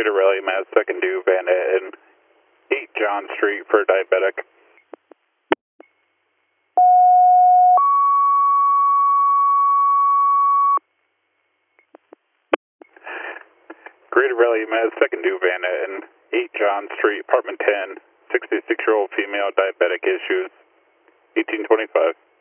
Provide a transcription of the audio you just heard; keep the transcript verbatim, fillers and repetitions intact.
Greater Raleigh, Mass, second due, Van and eight John Street for diabetic. Greater Raleigh, Mass, second due, Van and eight John Street, apartment ten, sixty-six-year-old female, diabetic issues, eighteen twenty-five.